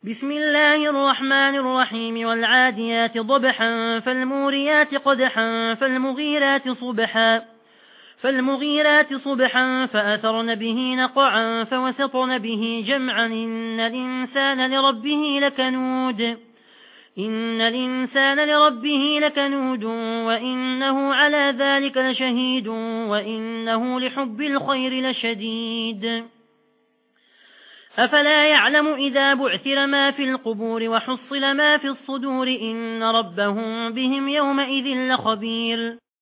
بسم الله الرحمن الرحيم والعاديات ضبحا فالموريات قدحا فالمغيرات صبحا فأثرن به نقعا فوسطن به جمعا إن الإنسان لربه لكنود وإنه على ذلك لشهيد وإنه لحب الخير لشديد أفلا يعلم إذا بعثر ما في القبور وحصل ما في الصدور إن ربهم بهم يومئذ لخبير